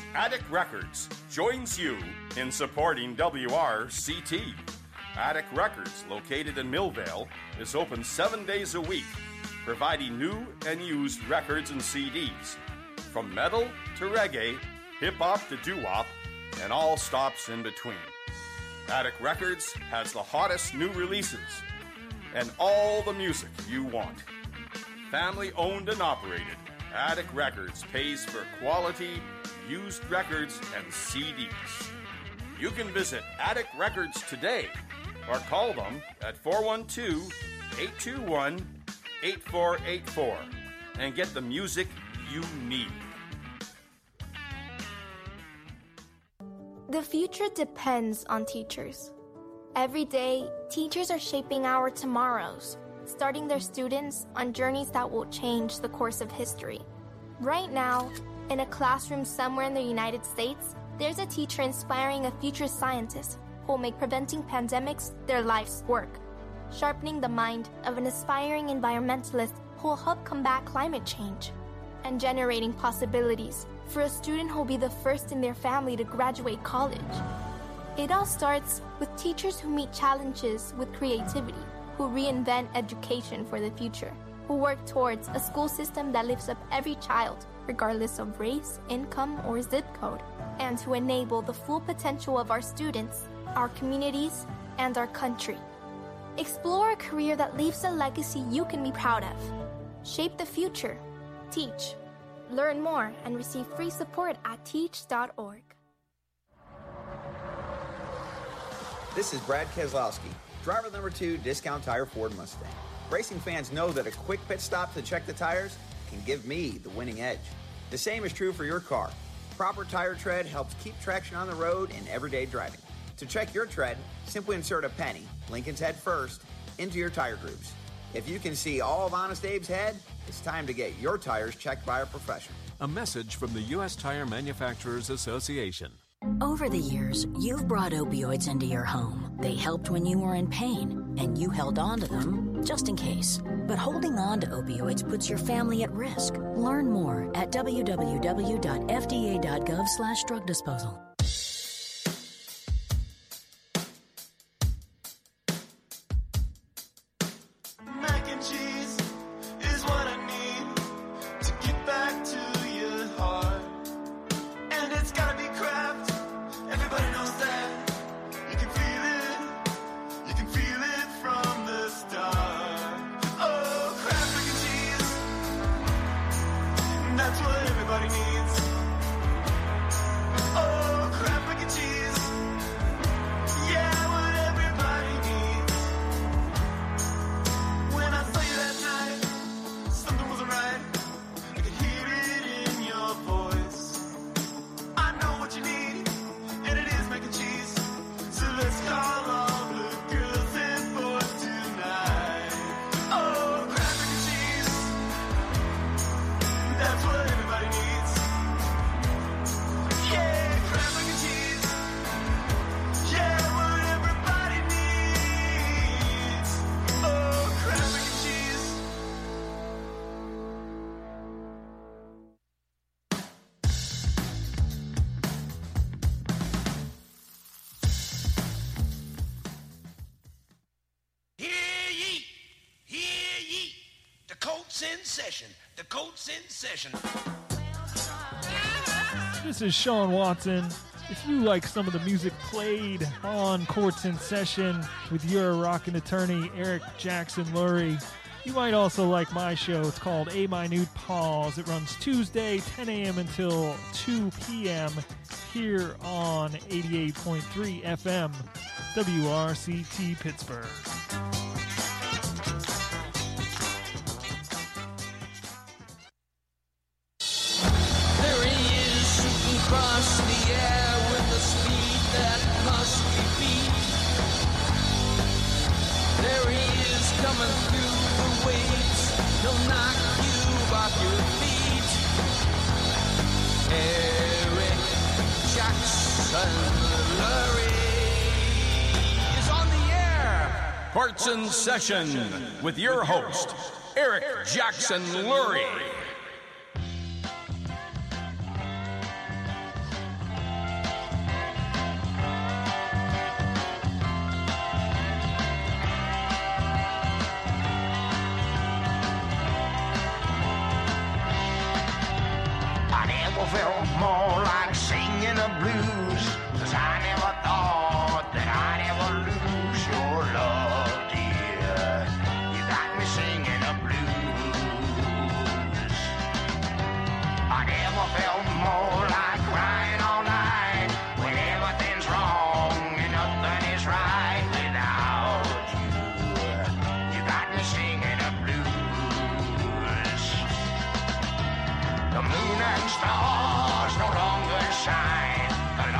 Attic Records joins you in supporting WRCT. Attic Records, located in Millvale, is open 7 days a week, providing new and used records and CDs, from metal to reggae, hip-hop to doo-wop, and all stops in between. Attic Records has the hottest new releases and all the music you want. Family owned and operated, Attic Records pays for quality used records and CDs. You can visit Attic Records today or call them at 412-821-8484 and get the music you need. The future depends on teachers. Every day, teachers are shaping our tomorrows, starting their students on journeys that will change the course of history. Right now, in a classroom somewhere in the United States, there's a teacher inspiring a future scientist who will make preventing pandemics their life's work, sharpening the mind of an aspiring environmentalist who will help combat climate change, and generating possibilities for a student who will be the first in their family to graduate college. It all starts with teachers who meet challenges with creativity, who reinvent education for the future, who work towards a school system that lifts up every child, regardless of race, income, or zip code, and who enable the full potential of our students, our communities, and our country. Explore a career that leaves a legacy you can be proud of. Shape the future. Teach. Learn more and receive free support at teach.org. This is Brad Keselowski, driver number 2, Discount Tire Ford Mustang. Racing fans know that a quick pit stop to check the tires can give me the winning edge. The same is true for your car. Proper tire tread helps keep traction on the road in everyday driving. To check your tread, simply insert a penny, Lincoln's head first, into your tire grooves. If you can see all of Honest Abe's head, it's time to get your tires checked by a professional. A message from the U.S. Tire Manufacturers Association. Over the years, you've brought opioids into your home. They helped when you were in pain, and you held on to them just in case. But holding on to opioids puts your family at risk. Learn more at www.fda.gov/drug disposal. The Colts in session. This is Sean Watson. If you like some of the music played on Courts in Session with your rockin' attorney, Eric Jackson Lurie, you might also like my show. It's called A Minute Pause. It runs Tuesday, 10 a.m. until 2 p.m. here on 88.3 FM, WRCT Pittsburgh. Across the air with the speed that must be beat. There he is coming through the waves. He'll knock you off your feet. Eric Jackson Lurie is on the air. Courts in Session with your host, Eric Jackson Lurie. more like singing the blues, 'cause I never thought that I'd ever lose your love, dear. You got me singing the blues. I never felt more like crying all night when everything's wrong and nothing is right without you. You got me singing the blues. The moon and stars no longer shine. The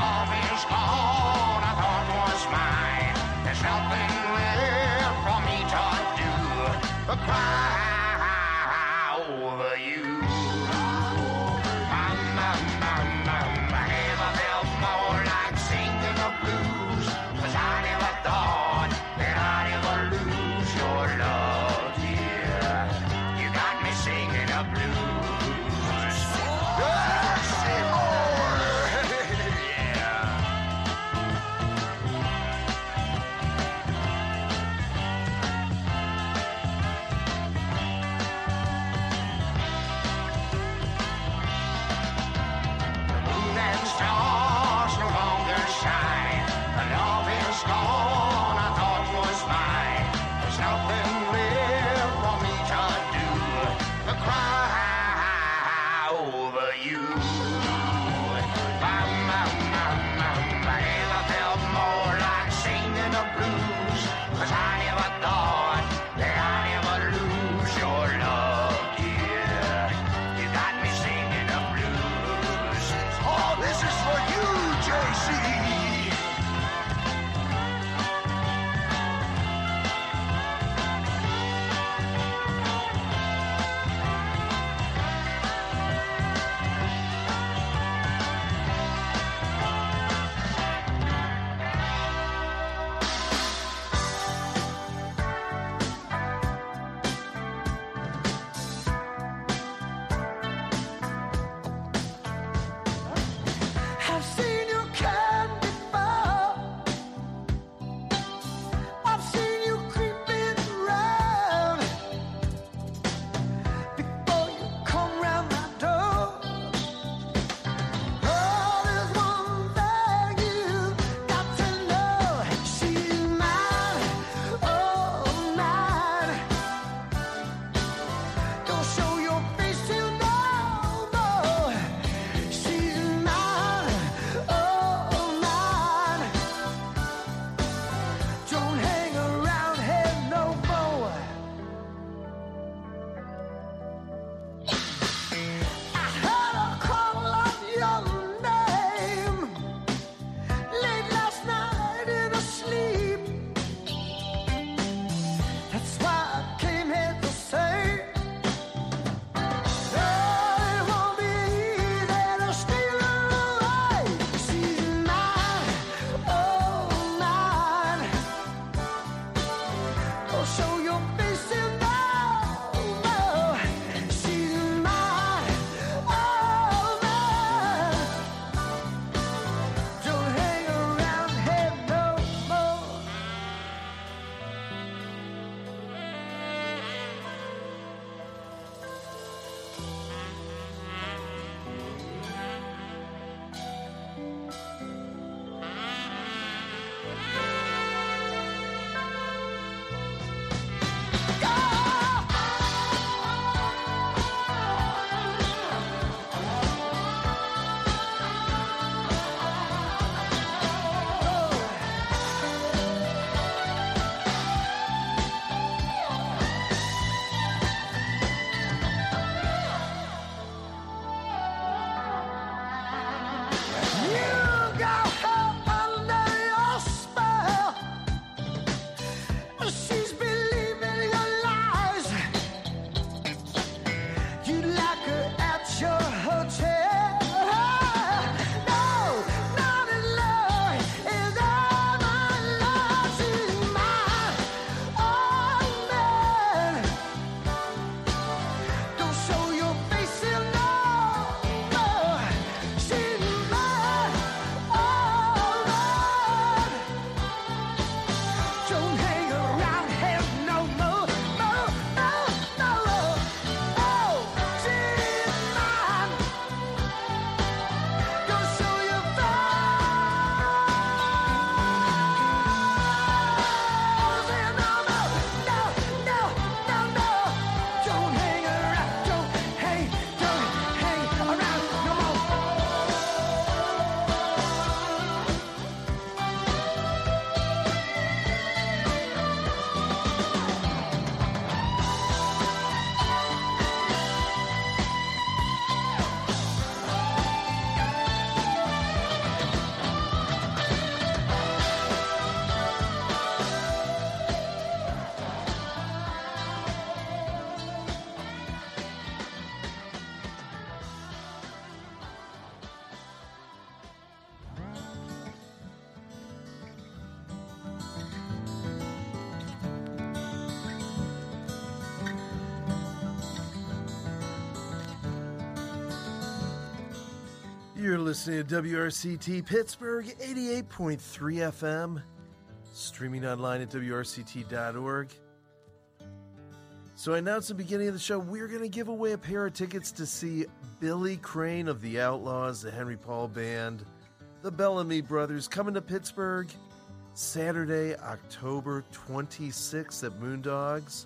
You're listening to WRCT Pittsburgh 88.3 FM, streaming online at WRCT.org. So I announced at the beginning of the show, we're going to give away a pair of tickets to see Billy Crane of the Outlaws, the Henry Paul Band, the Bellamy Brothers, coming to Pittsburgh Saturday, October 26th at Moondogs.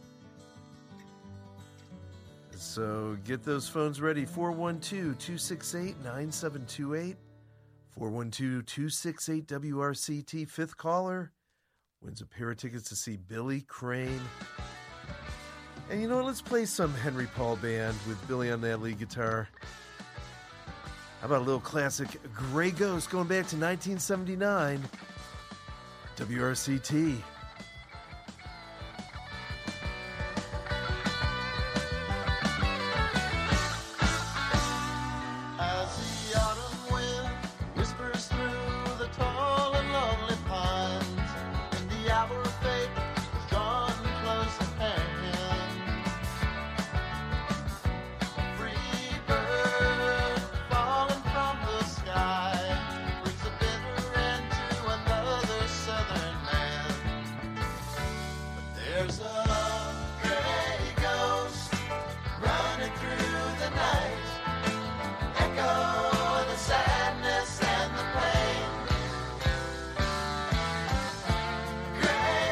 So get those phones ready, 412-268-9728, 412-268-WRCT. Fifth caller wins a pair of tickets to see Billy Crane. And you know what, let's play some Henry Paul Band with Billy on that lead guitar. How about a little classic Grey Ghost going back to 1979, WRCT. Great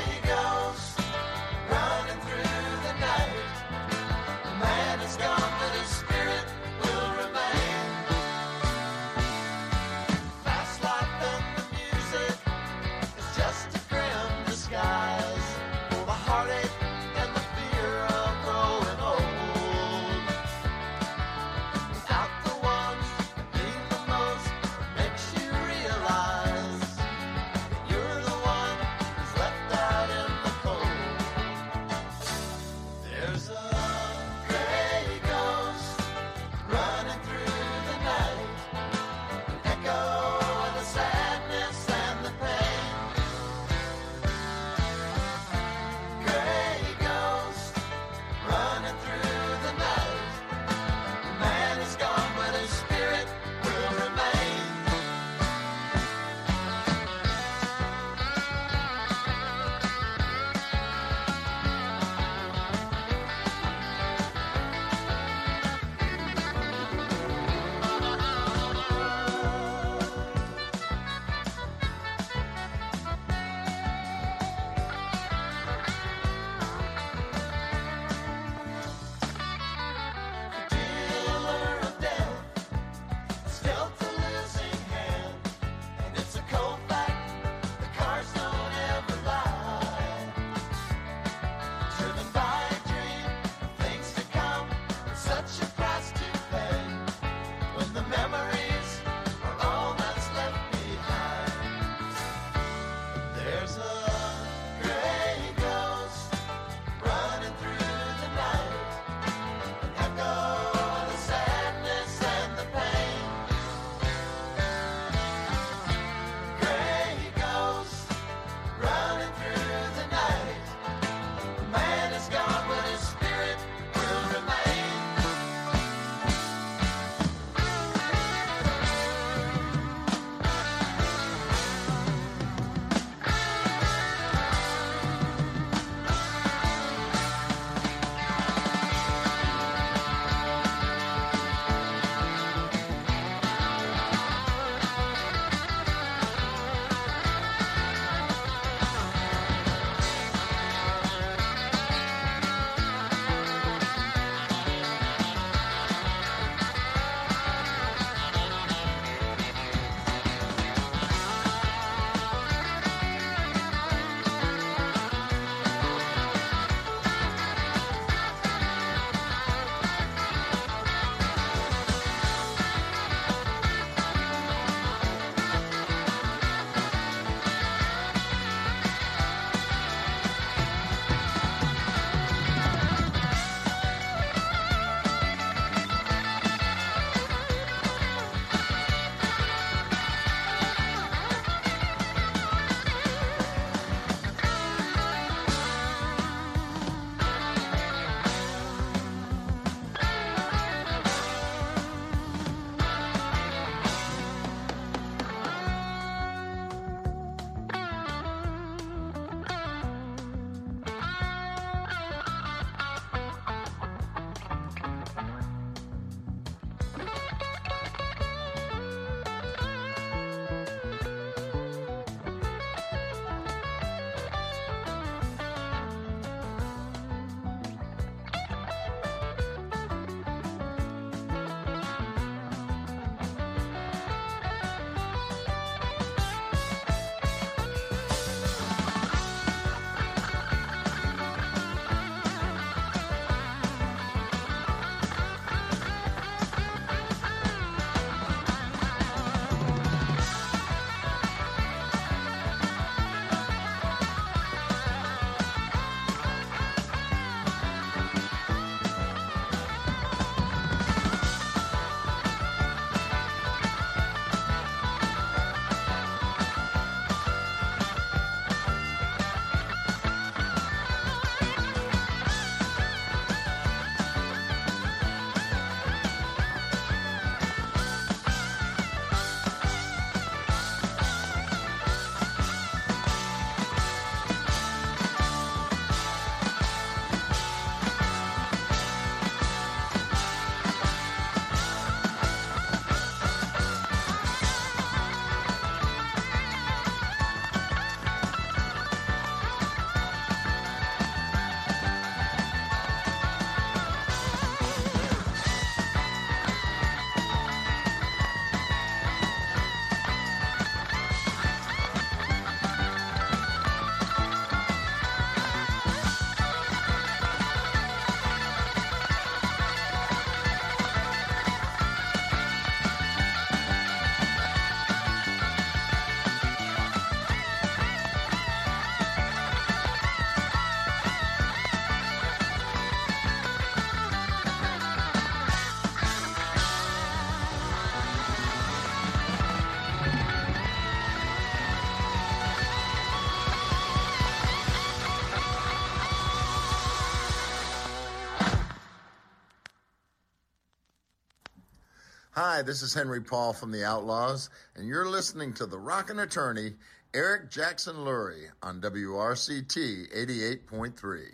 Hi, this is Henry Paul from the Outlaws, and you're listening to the rockin' attorney, Eric Jackson Lurie, on WRCT 88.3.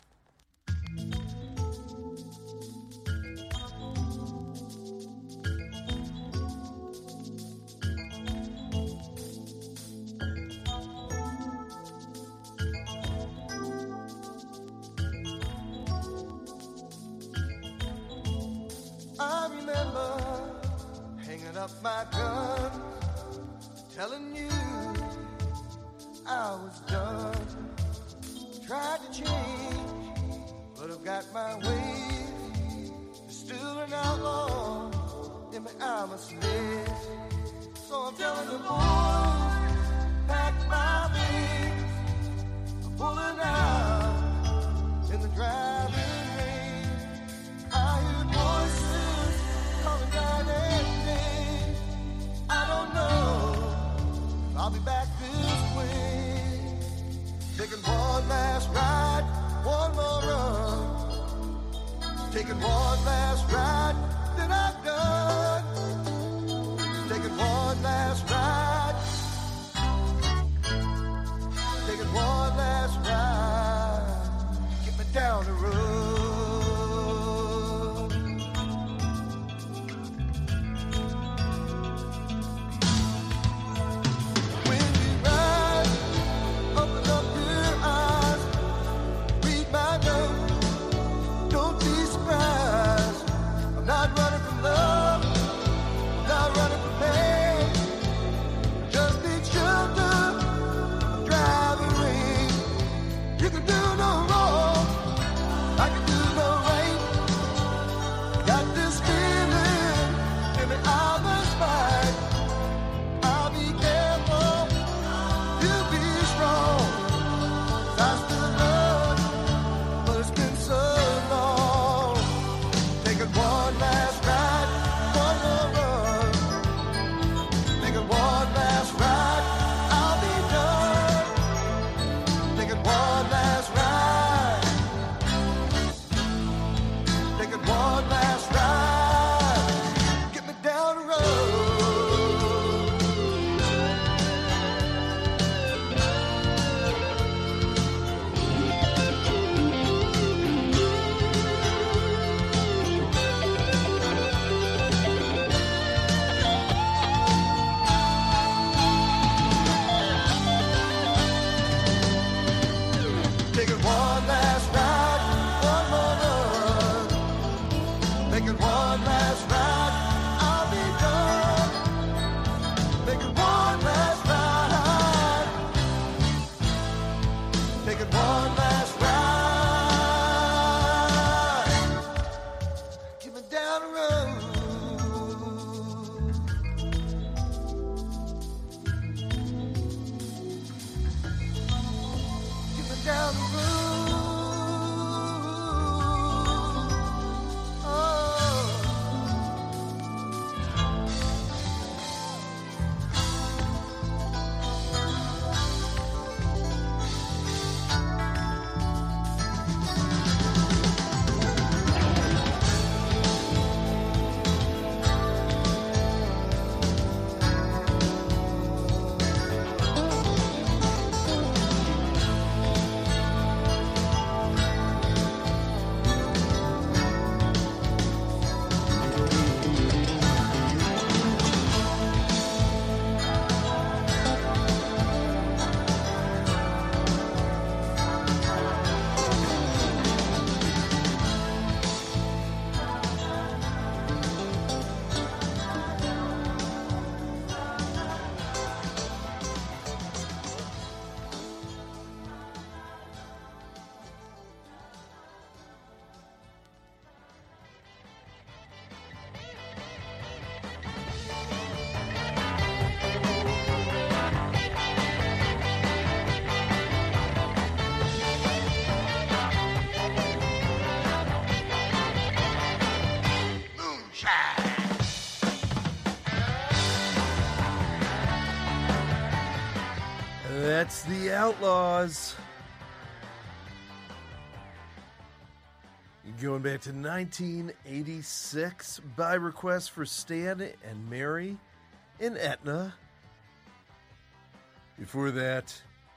I remember hanging up my gun, telling you I was done. Tried to change, but I've got my ways. Still an outlaw, in me I'm a slave. So I'm telling the boys, pack my bags, I'm pulling out in the driving rain. I hear voices calling night and day. I don't know if I'll be back this way. Taking one last ride, one more run. Taking one last ride, then I'm done. Taking one last ride. Taking one last ride. Get me down the road. That's the Outlaws. Going back to 1986 by request for Stan and Mary in Etna. Before that,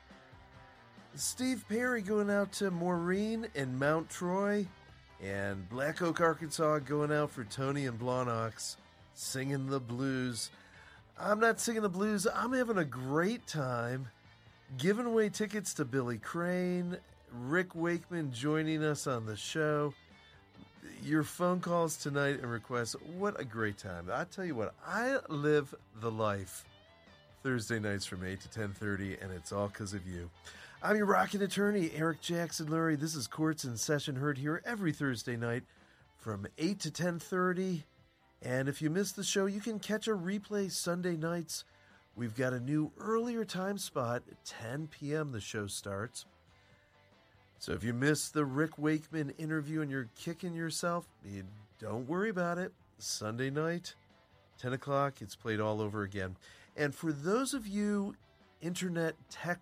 Steve Perry going out to Maureen in Mount Troy, and Black Oak, Arkansas going out for Tony and Blawnox singing the blues. I'm not singing the blues. I'm having a great time giving away tickets to Billy Crane, Rick Wakeman joining us on the show. Your phone calls tonight and requests, what a great time. I tell you what, I live the life Thursday nights from 8 to 10:30, and it's all because of you. I'm your rockin' attorney, Eric Jackson Lurie. This is Courts in Session, heard here every Thursday night from 8 to 10:30. And if you missed the show, you can catch a replay Sunday nights. We've got a new earlier time spot at 10 p.m. the show starts. So if you missed the Rick Wakeman interview and you're kicking yourself, don't worry about it. Sunday night, 10 o'clock, it's played all over again. And for those of you internet tech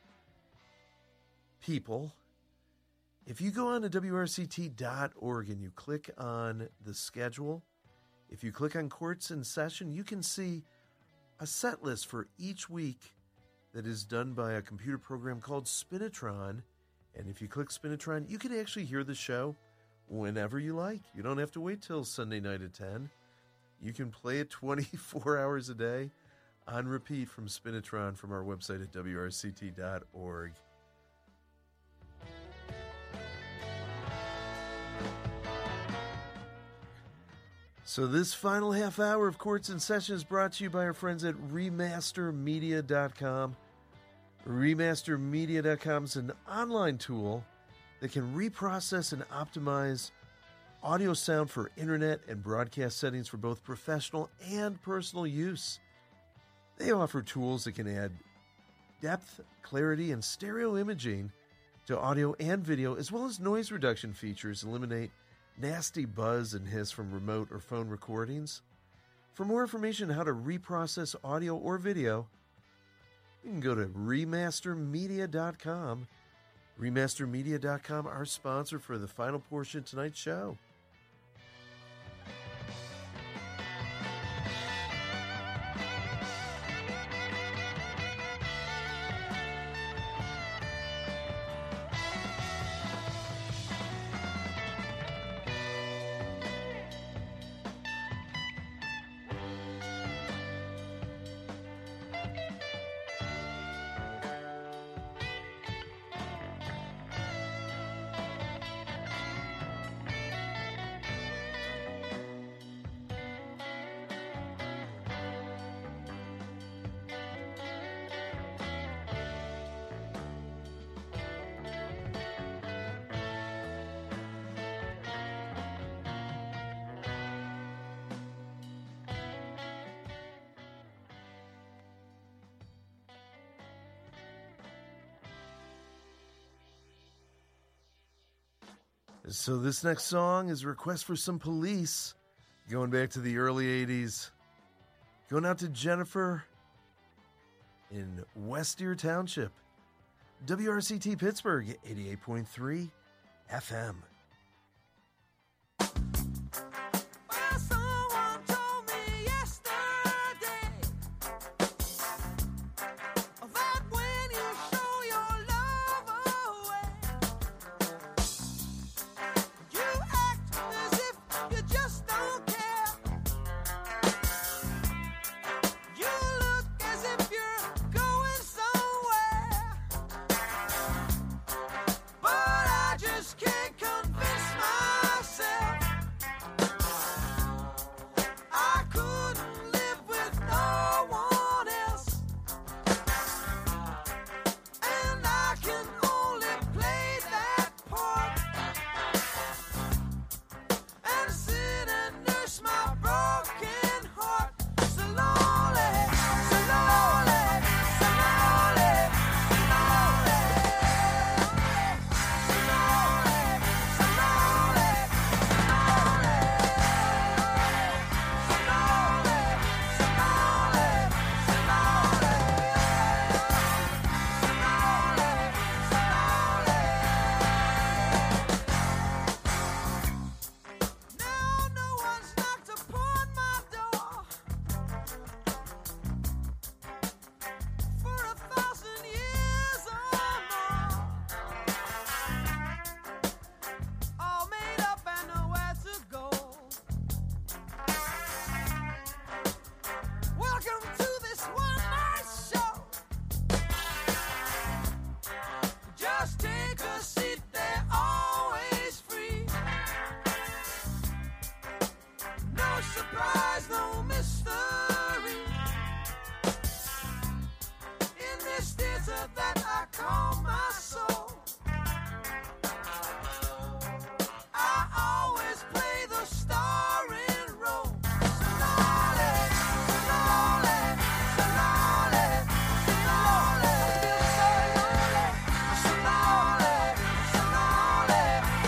people, if you go on to WRCT.org and you click on the schedule, if you click on Courts in Session, you can see a set list for each week that is done by a computer program called Spinitron. And if you click Spinitron, you can actually hear the show whenever you like. You don't have to wait till Sunday night at 10. You can play it 24 hours a day on repeat from Spinitron from our website at WRCT.org. So this final half hour of Courts in Session is brought to you by our friends at Remastermedia.com. Remastermedia.com is an online tool that can reprocess and optimize audio sound for internet and broadcast settings for both professional and personal use. They offer tools that can add depth, clarity, and stereo imaging to audio and video, as well as noise reduction features, eliminate nasty buzz and hiss from remote or phone recordings. For more information on how to reprocess audio or video, you can go to Remastermedia.com. Remastermedia.com, our sponsor for the final portion of tonight's show. So this next song is a request for some Police, going back to the early 80s. Going out to Jennifer in West Deer Township. WRCT Pittsburgh, 88.3 FM. Can't come Just take a seat, they're always free. No surprise, no mystery. In this desert that I call my soul, I always play the starring role. Sonale, sonale, sonale, sonale, sonale, sonale,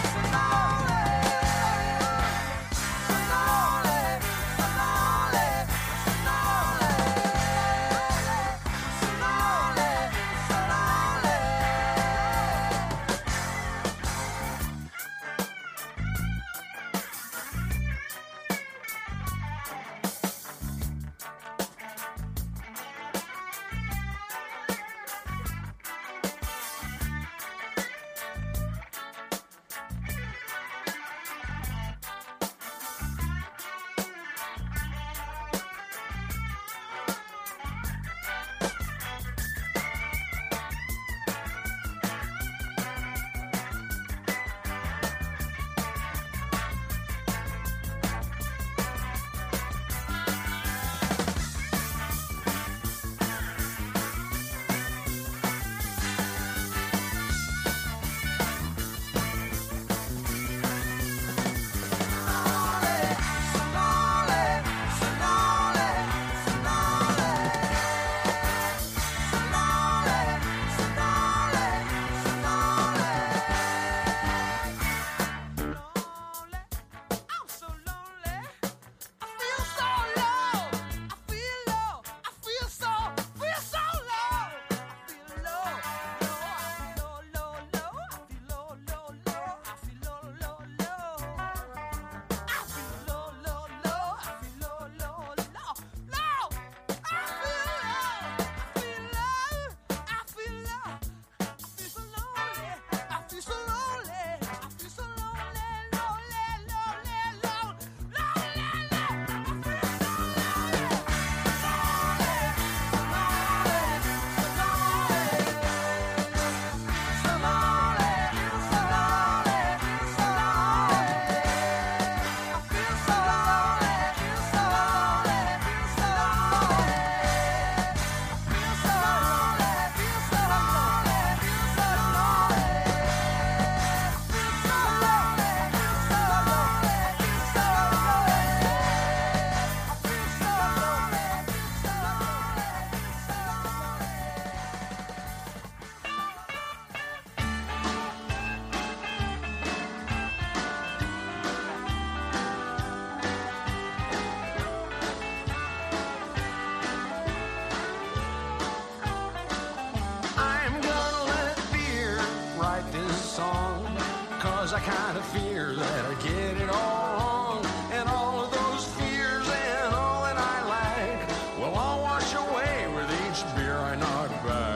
I kind of fear that I get it all wrong, and all of those fears and all that I lack will all wash away with each beer I knock back.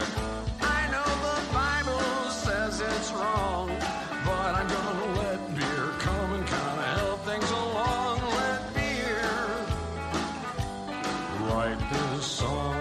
I know the Bible says it's wrong, but I'm gonna let beer come and kind of help things along. Let beer write this song.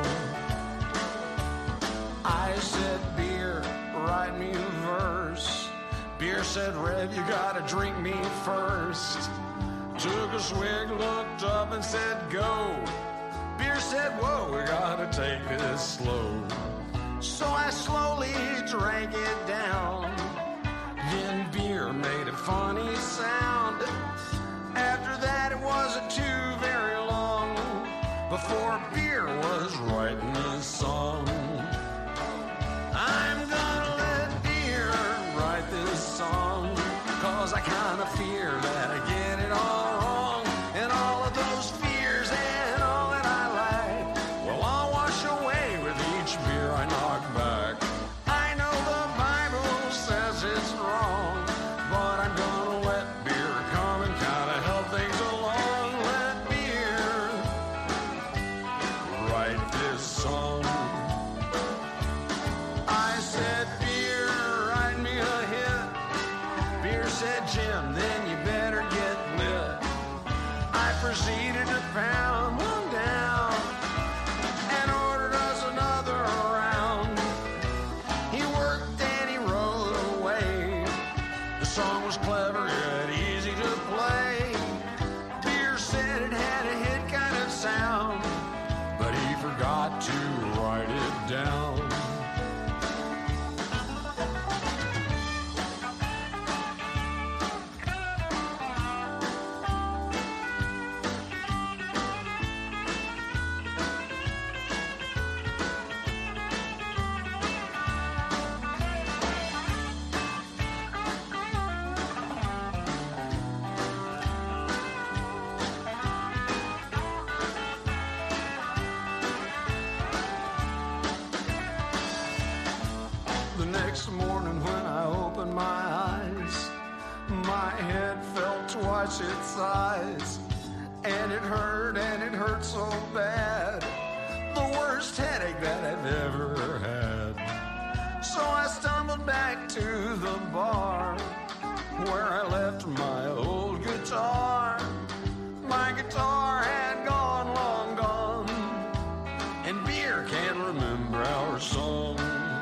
I said, beer, write me a verse. Beer said, Rev, you gotta drink me first. Took a swig, looked up and said, go. Beer said, whoa, we gotta take this slow. So I slowly drank it down. Then beer made a funny sound. After that it wasn't too very long before beer was writing this song. I'm gonna let beer write this song, 'cause I kind of fear that I get it all wrong, and all of those fears and all that I lack will all wash away with each beer I knock back. I know the Bible says it's wrong, but I'm gonna let beer come and kind of help things along. Let beer write this song. I said, beer, write me a hit. Beer said, Jim, then you better The song was clever and easy to play. Beer said it had a hit kind of sound, but he forgot to write it down. The next morning when I opened my eyes, my head felt twice its size, and it hurt so bad, the worst headache that I've ever had. So I stumbled back to the bar where I left my old guitar. My guitar had gone, long gone, and beer can't remember our song.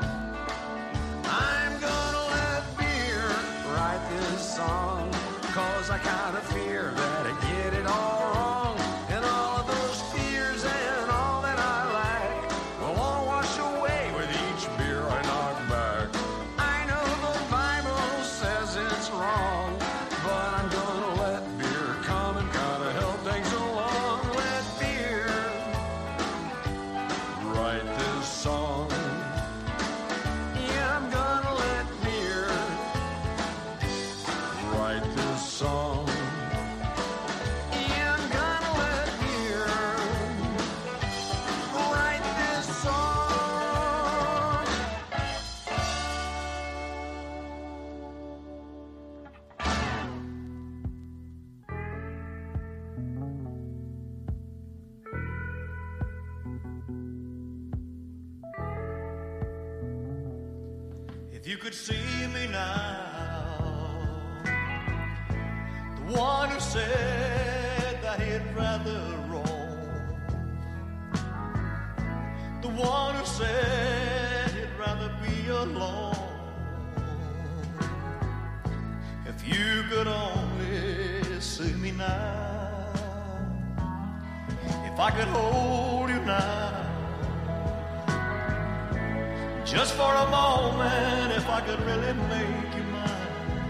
I'm gonna let beer write this song, 'cause I kinda fear that I get it all wrong. And all of those fears and all that I lack will all wash away with each beer I knock back. I know the Bible says it's wrong, but I'm gonna let beer come and kinda help things along. Let beer write this song. Yeah, I'm gonna let beer write this song. Yeah, I'm gonna let beer write this song. If you could see me now, the one who said that he'd rather roam, the one who said he'd rather be alone. If you could only see me now, if I could hold you now, just for a moment, if I could really make you mine.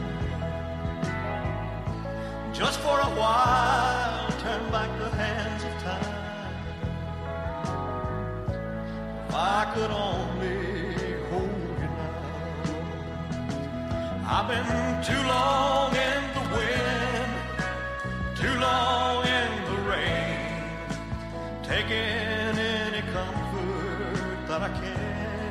Just for a while, turn back the hands of time. If I could only hold you now. I've been too long in the wind, too long in the rain, taking any comfort that I can.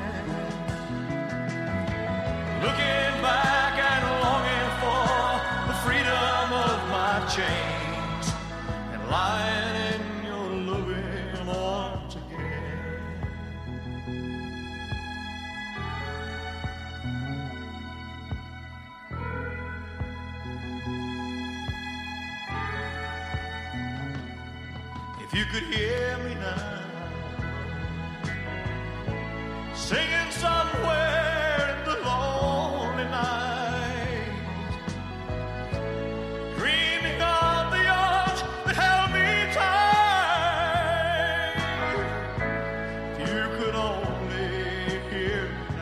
Looking back and longing for the freedom of my chains and lying in your loving arms again. If you could hear me now, singing somewhere in the lonely night, dreaming of the arms that held me tight. If you could only hear me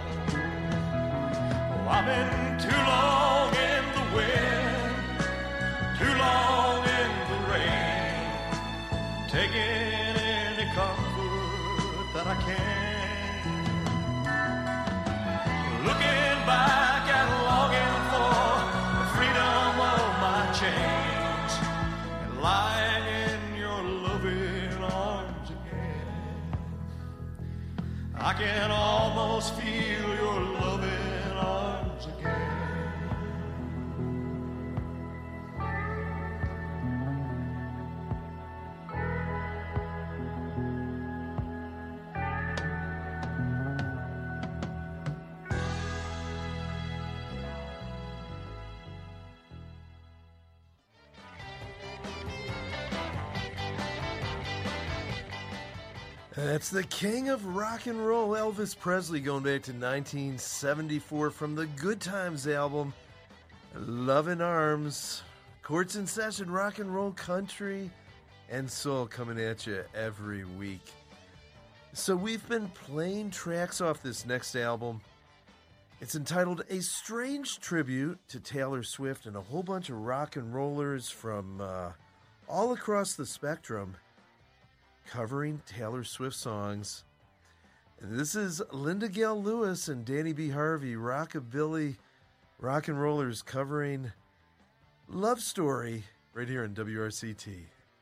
now. Oh, I've been too long in the wind, too long in the rain, taking any comfort that I can. Looking back and longing for the freedom of my chains and lying in your loving arms again. I can almost feel your loving arms again. That's the king of rock and roll, Elvis Presley, going back to 1974 from the Good Times album. Love in Arms, Courts in Session, rock and roll, country, and soul coming at you every week. So we've been playing tracks off this next album. It's entitled A Strange Tribute to Taylor Swift, and a whole bunch of rock and rollers from all across the spectrum covering Taylor Swift songs. And this is Linda Gale Lewis and Danny B. Harvey, rockabilly rock and rollers covering Love Story right here on WRCT.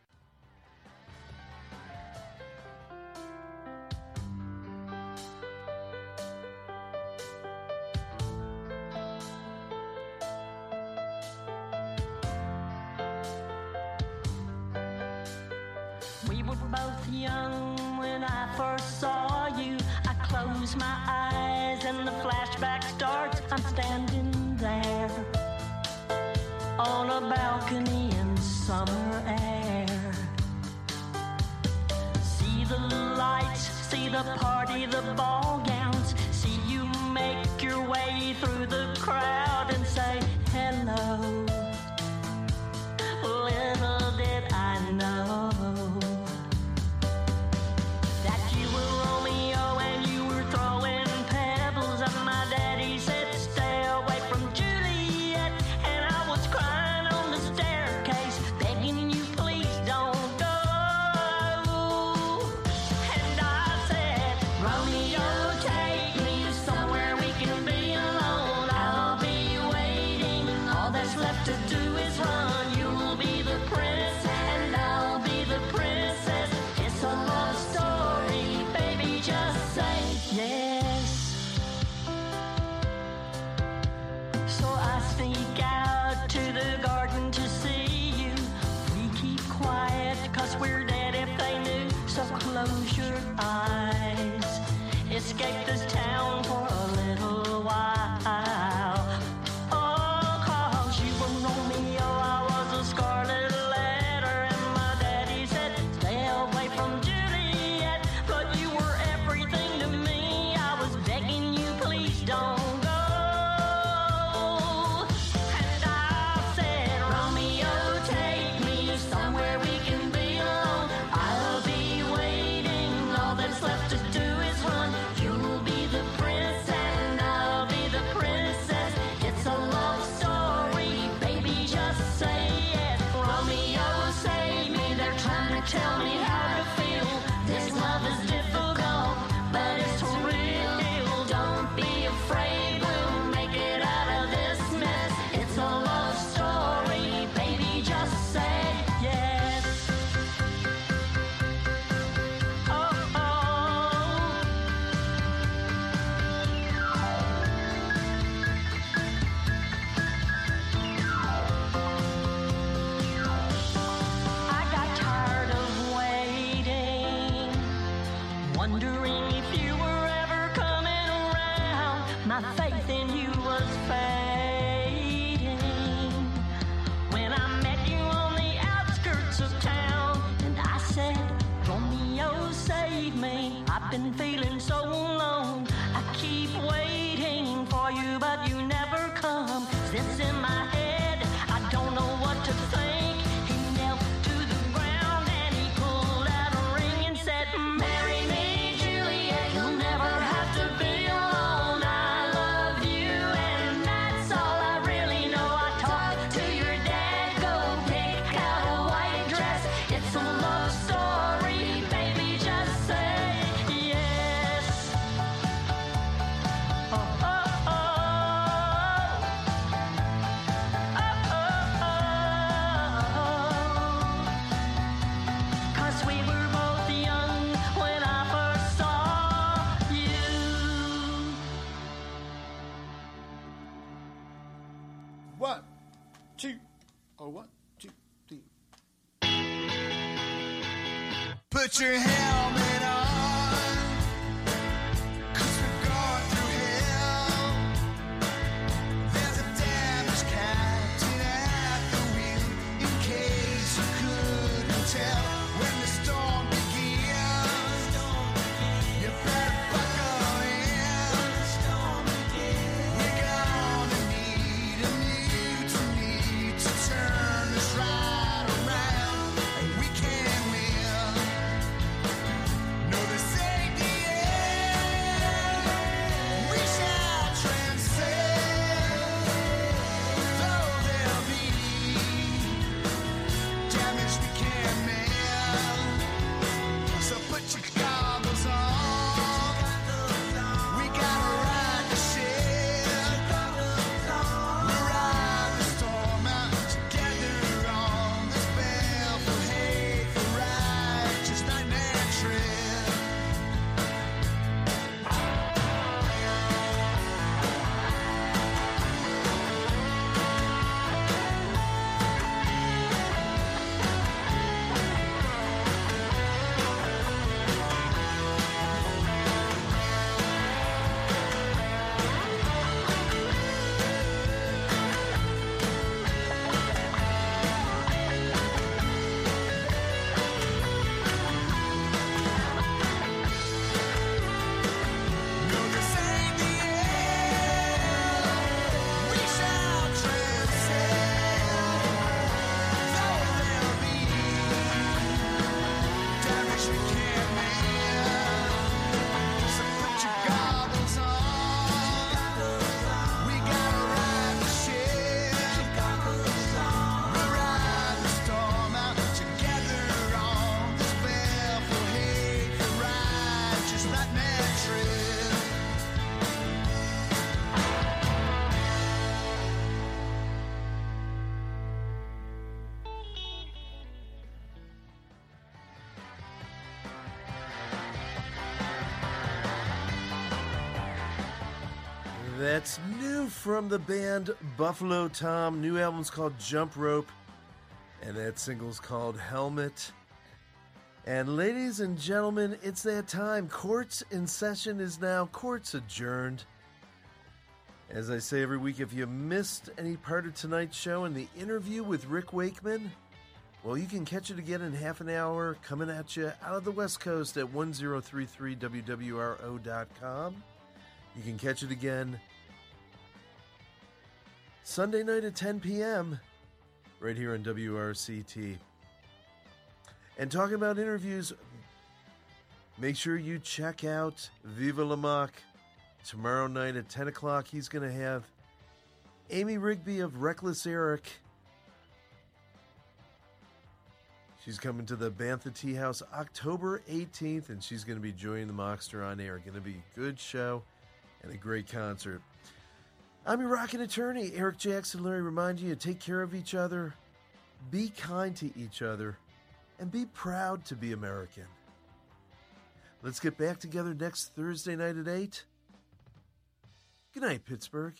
We were both young when I first saw you. I close my eyes and the flashback starts. I'm standing there on a balcony in summer air. See the lights, see the party, the ball gowns. See you make your way through the crowd and say hello. Little did I know that you were Romeo and you were throwing pebbles at my daddy said stay away from Juliet, and I was crying on the staircase begging you please don't go, and I said Romeo take me somewhere we can be alone, I'll be waiting, all that's left to do is run, you'll be the prince and I'll be the princess, it's a love story, baby, just say yes. So I sneak out to the garden to see you. We keep quiet cause we're dead if they knew. So close your eyes, escape this town for a little while. Oh, cause you were Romeo, I was a scarlet letter, and my daddy said stay away from Juliet, but you were everything to me, I was begging you please don't go, and I said Romeo take me somewhere we can be alone, I'll be waiting, all that's left to do is run, you'll be the prince and I'll be the princess, it's a love story, baby, just say yes. Romeo, save me, they're trying to tell me how to feel. This love is difficult, but it's real. Don't be afraid, we'll make it out of this mess. It's a love story, baby, just say yes. Oh, oh. I got tired of waiting, wondering if you were ever coming around. My faith in you was fading when I met you on the outskirts of town, and I said, Romeo, save me. I've been feeling so alone. I keep waiting for you, but you never come. This in my head, I don't know what to think. He knelt to the ground and he pulled out a ring and said, marry me, Juliet. You'll never have to be alone. I love you, and that's all I really know. I talked to your dad, go pick out a white dress. It's a love story, baby, just say yes. Oh, oh, oh. Cause we were both young when I first saw you. 1, 2, oh 1, 2, 3. Put your helmet on, 'cause we're going through hell. There's a damaged captain at the wheel, in case you couldn't tell. When the storm begins, you better buckle in. We're gonna need a new That's new from the band Buffalo Tom. New album's called Jump Rope, and that single's called Helmet. And ladies and gentlemen, it's that time. Court's in session is now. Court's adjourned. As I say every week, if you missed any part of tonight's show and the interview with Rick Wakeman, well, you can catch it again in half an hour coming at you out of the West Coast at 1033WWRO.com. You can catch it again Sunday night at 10 p.m. right here on WRCT. And talking about interviews, make sure you check out Viva La Mock tomorrow night at 10 o'clock. He's going to have Amy Rigby of Reckless Eric. She's coming to the Bantha Tea House October 18th, and she's going to be joining the Mockster on air. Going to be a good show and a great concert. I'm your rockin' attorney, Eric Jackson Lurie, reminding you to take care of each other, be kind to each other, and be proud to be American. Let's get back together next Thursday night at 8. Good night, Pittsburgh.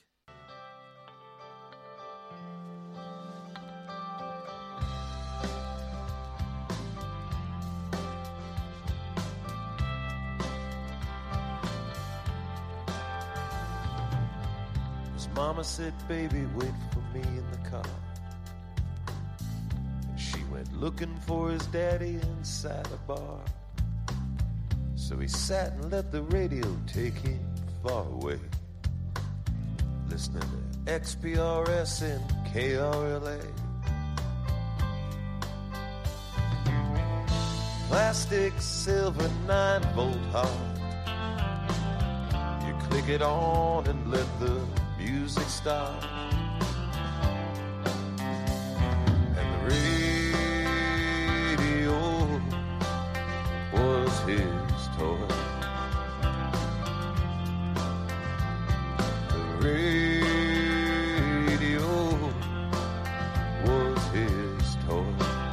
Mama said, baby, wait for me in the car. And she went looking for his daddy inside a bar. So he sat and let the radio take him far away, listening to XPRS and KRLA. Plastic silver 9-volt heart. You click it on and let the music start, and the radio was his toy. The radio was his toy.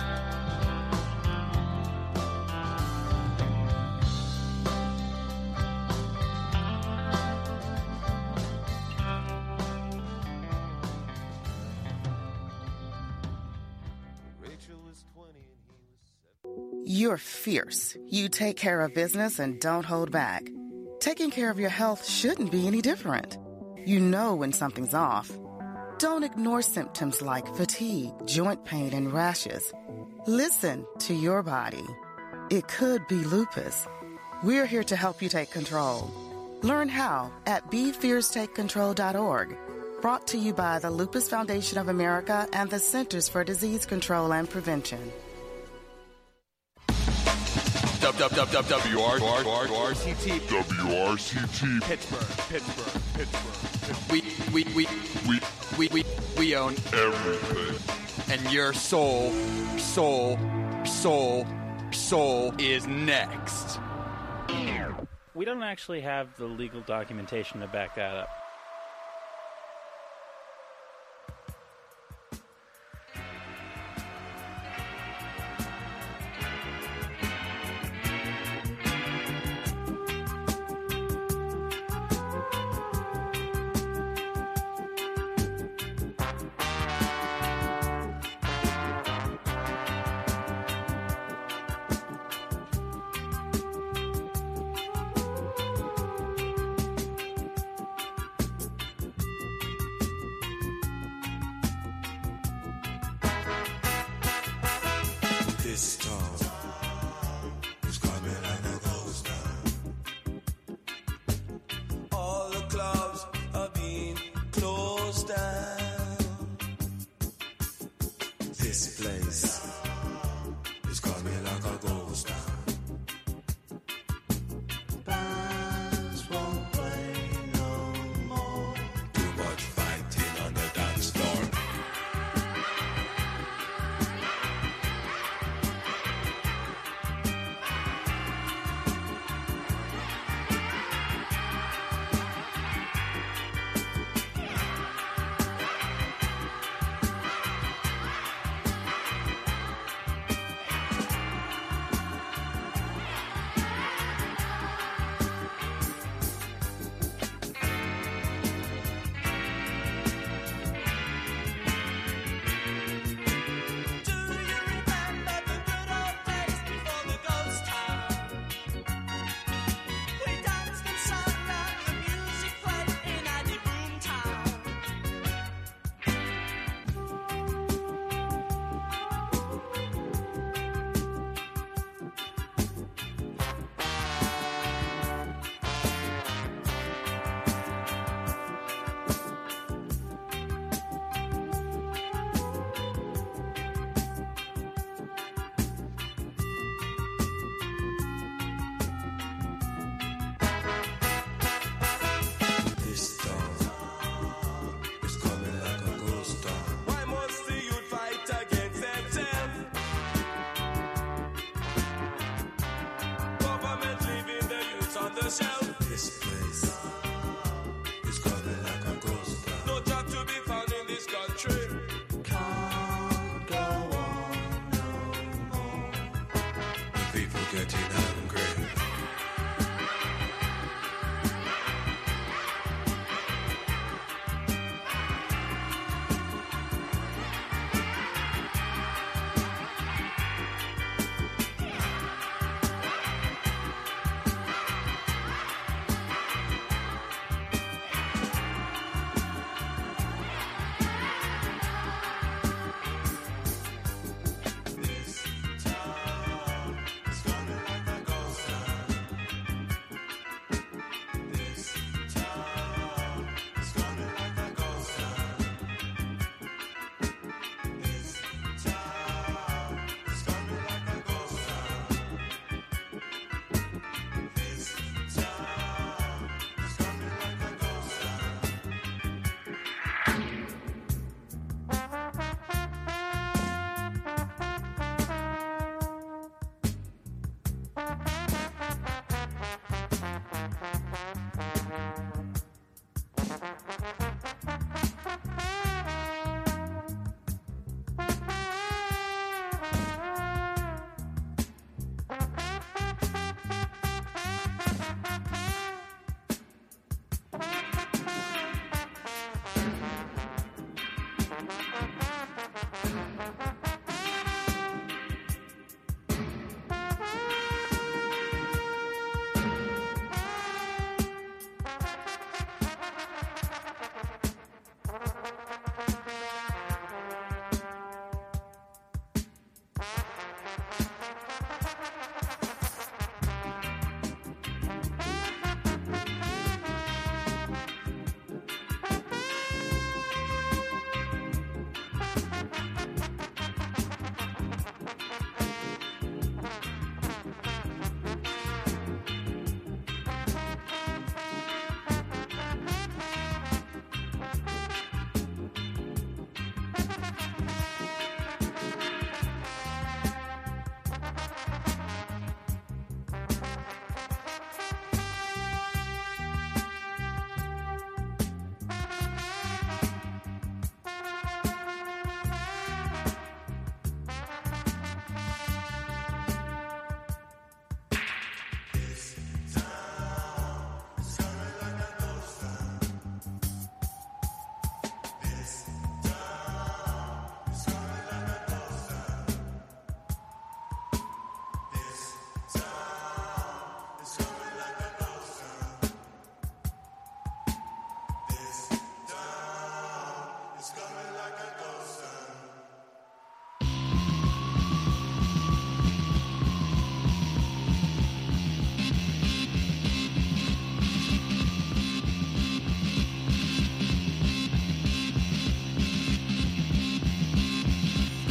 You're fierce. You take care of business and don't hold back. Taking care of your health shouldn't be any different. You know when something's off. Don't ignore symptoms like fatigue, joint pain, and rashes. Listen to your body. It could be lupus. We're here to help you take control. Learn how at BeFierceTakeControl.org. Brought to you by the Lupus Foundation of America and the Centers for Disease Control and Prevention. WRCT. Pittsburgh. We own everything. And your soul is next. We don't actually have the legal documentation to back that up. This storm is coming like a ghost town. All the clubs are being closed down. This place is coming like a ghost town. Bands won't play no more. Too much fighting on the dance floor.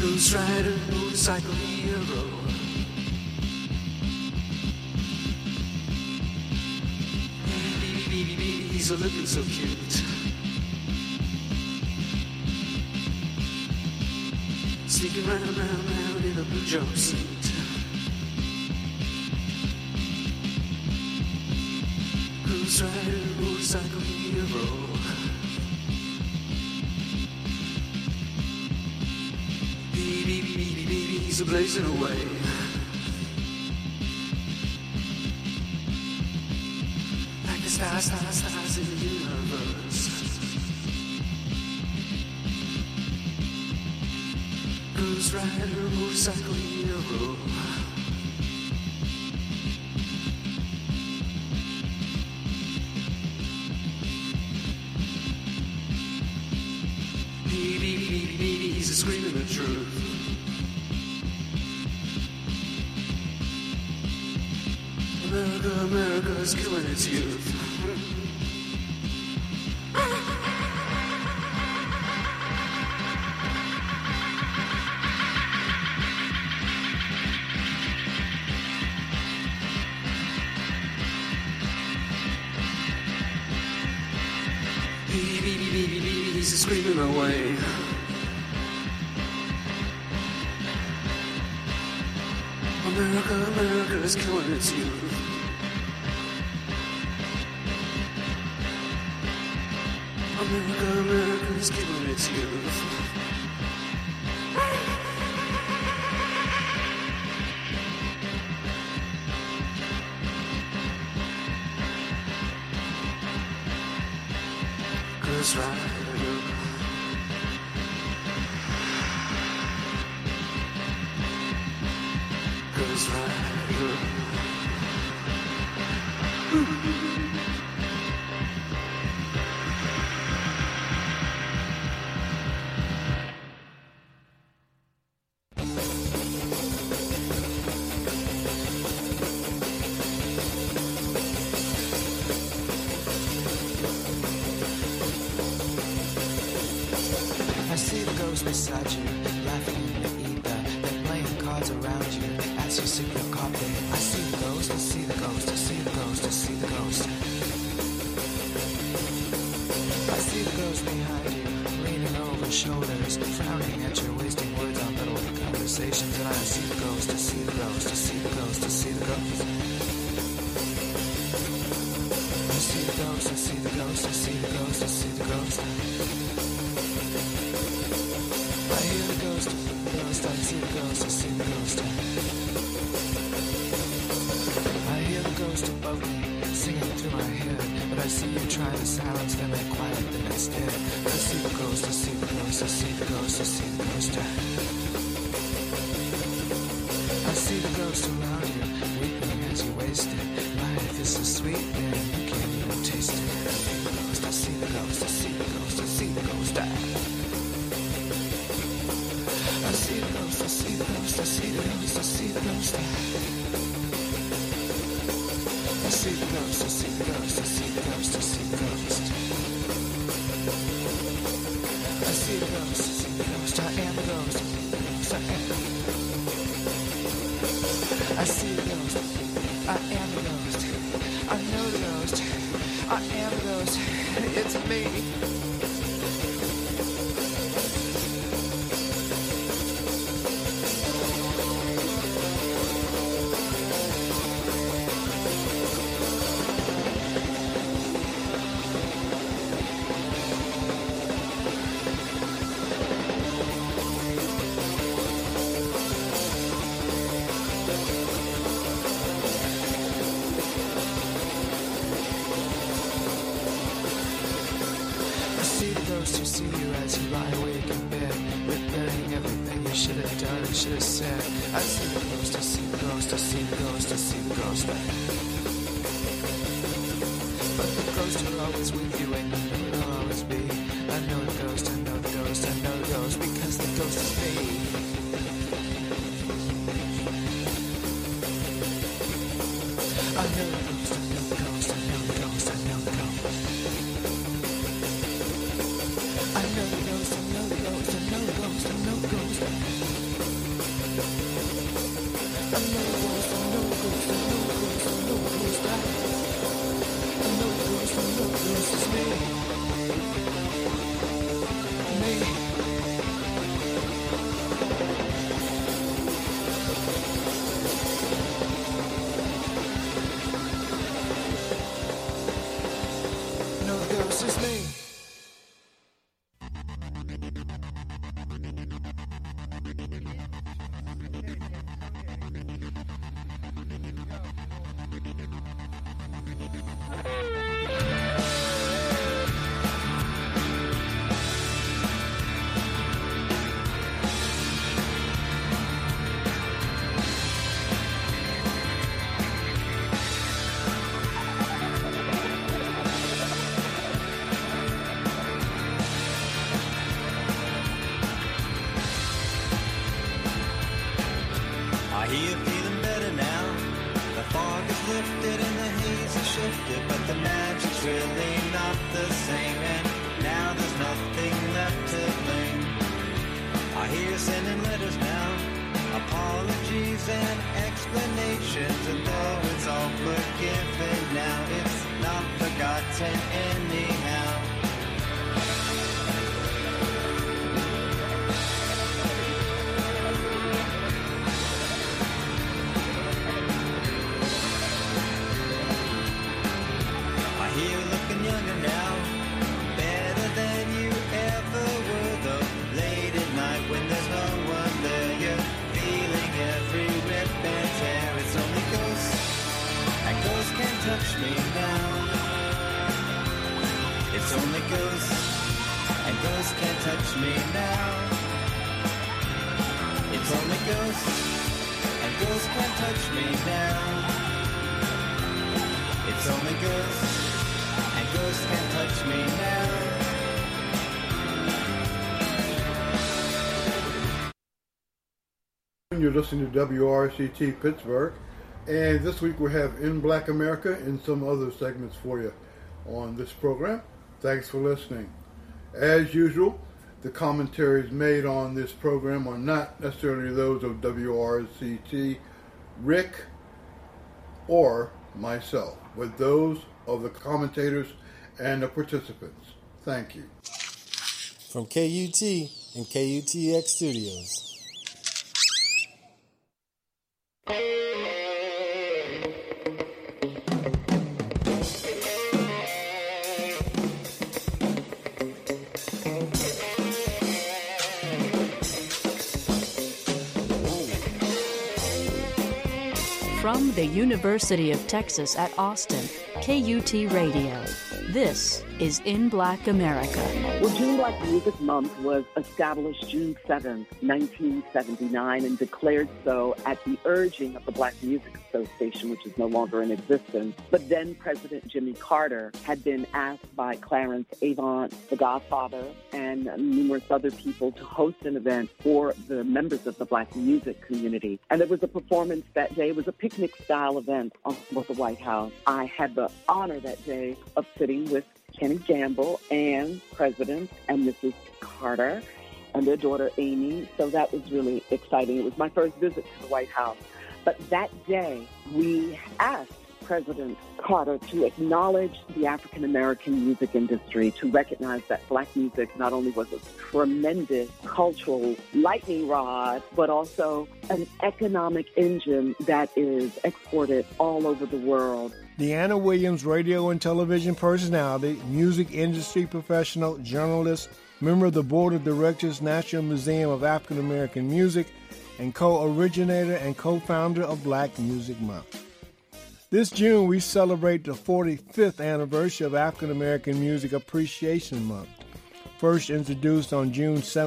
Ghost rider, motorcycle hero. He's a looking so cute. Sneaking round in a blue jumpsuit. Ghost rider, motorcycle hero. Baby, he's a blazing away. Like the stars in the universe. Ghost rider, motorcycle hero. Baby, he's screaming the truth. America's killing its youth. Baby, he's screaming away. America's killing its youth. America's killing its youth. Ghost rider. Ghost rider. I see the ghost beside you, laughing in the ether, then playing cards around you as you sip your coffee. I see the ghost, I see the ghost, I see the ghost, I see the ghost. I see the ghost behind you, leaning over shoulders, frowning at your wasting words on little conversations. And I see the ghost, I see the ghost, I see the ghost, I see the ghost. I see the ghost, I see the ghost, I see the ghost, I see the ghost. I hear the ghost, I see the ghost, I see the ghost. I hear the ghost above me, singing through my head, but I see you try to silence them and quiet them instead. I see the ghost, I see the ghost, I see the ghost, I see the ghost. I see the ghost around you, weeping as you waste it. Life is so sweet, man, you can't even taste it. I see the ghost, I see the ghost, I see the ghost. I see the ghost, I see the ghost, I see the ghost, I see the ghost. I see the ghost, I see the ghost, I see the ghost, I see the ghost. I see the ghost, I see the ghost, I am the ghost, I am. I see the ghost, I am the ghost, I know the ghost, I am the ghost, it's me. To see you as you lie awake in bed, regretting everything you should have done and should have said. I see the ghost, I see the ghost, I see the ghost, I see the ghost. But the ghost will always with you and you know it'll always be. I know the ghost, I know the ghost, I know the ghost, because the ghost is me. I know the ghost, I know the ghost, I know the ghost, I know the ghost. I know the ghost, I know the ghost, I know the ghost, I know the ghost. hear you feeling better now. The fog is lifted and the haze is shifted, but the magic's really not the same. And now there's nothing left to blame. I hear you sending letters now, apologies and explanations, and though it's all forgiven now, it's not forgotten anyhow. I hear you looking younger now, better than you ever were, though late at night when there's no one there, you're feeling every rip and tear. It's only ghosts, and ghosts can't touch me now. It's only ghosts, and ghosts can't touch me now. It's only ghosts, and ghosts can't touch me now. It's only ghosts, and ghosts can't touch me now. You're listening to WRCT Pittsburgh, and this week we have In Black America and some other segments for you on this program. Thanks for listening. As usual, the commentaries made on this program are not necessarily those of WRCT, Rick, or myself, but those of the commentators and the participants. Thank you. From KUT and KUTX Studios. From the University of Texas at Austin, KUT Radio. This is In Black America. Well, June Black Music Month was established June 7th, 1979, and declared so at the urging of the Black Music Association, which is no longer in existence. But then President Jimmy Carter had been asked by Clarence Avant, the Godfather, and numerous other people to host an event for the members of the Black music community. And there was a performance that day. It was a picnic-style event at the White House. I had the honor that day of sitting with Kenny Gamble and President and Mrs. Carter and their daughter Amy. So that was really exciting. It was my first visit to the White House. But that day, we asked President Carter to acknowledge the African-American music industry, to recognize that Black music not only was a tremendous cultural lightning rod, but also an economic engine that is exported all over the world. Deanna Williams, radio and television personality, music industry professional, journalist, member of the Board of Directors, National Museum of African American Music, and co-originator and co-founder of Black Music Month. This June, we celebrate the 45th anniversary of African American Music Appreciation Month, first introduced on June 7,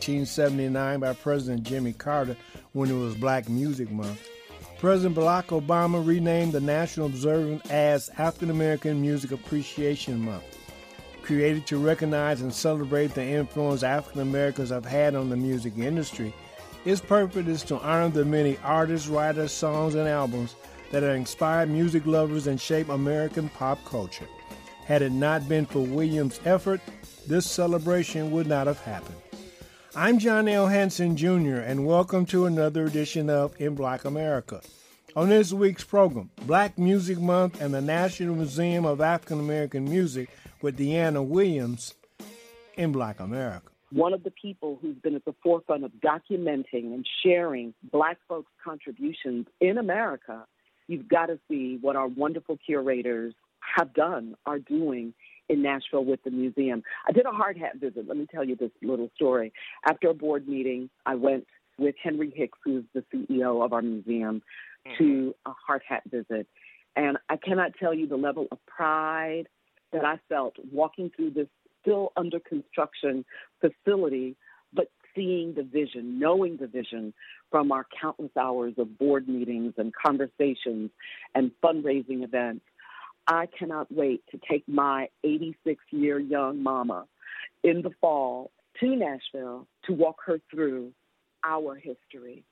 1979 by President Jimmy Carter when it was Black Music Month. President Barack Obama renamed the national observance as African American Music Appreciation Month, created to recognize and celebrate the influence African Americans have had on the music industry. Its purpose is to honor the many artists, writers, songs, and albums that have inspired music lovers and shaped American pop culture. Had it not been for Williams' effort, this celebration would not have happened. I'm John L. Hanson, Jr., and welcome to another edition of In Black America. On this week's program, Black Music Month and the National Museum of African American Music with Deanna Williams in Black America. One of the people who's been at the forefront of documenting and sharing Black folks' contributions in America, you've got to see what our wonderful curators have done, are doing in Nashville with the museum. I did a hard hat visit. Let me tell you this little story. After a board meeting, I went with Henry Hicks, who's the CEO of our museum, to a hard hat visit. And I cannot tell you the level of pride that I felt walking through this still under construction facility, but seeing the vision, knowing the vision from our countless hours of board meetings and conversations and fundraising events. I cannot wait to take my 86-year young mama in the fall to Nashville to walk her through our history.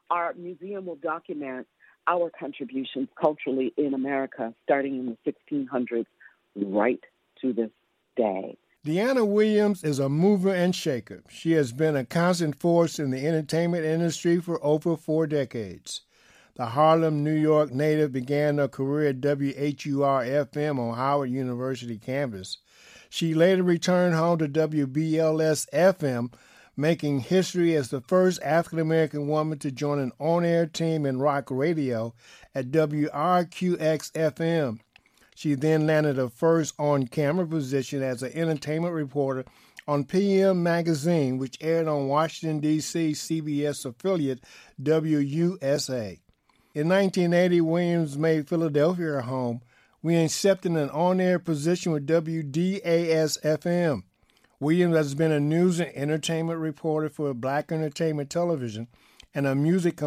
Our museum will document our contributions culturally in America, starting in the 1600s, right to this day. Deanna Williams is a mover and shaker. She has been a constant force in the entertainment industry for over 4 decades. The Harlem, New York native began her career at WHUR-FM on Howard University campus. She later returned home to WBLS-FM, making history as the first African-American woman to join an on-air team in rock radio at WRQX-FM. She then landed her first on-camera position as an entertainment reporter on PM Magazine, which aired on Washington, D.C. CBS affiliate WUSA. In 1980, Williams made Philadelphia her home. We accepted an on-air position with WDAS-FM. Williams has been a news and entertainment reporter for Black Entertainment Television and a music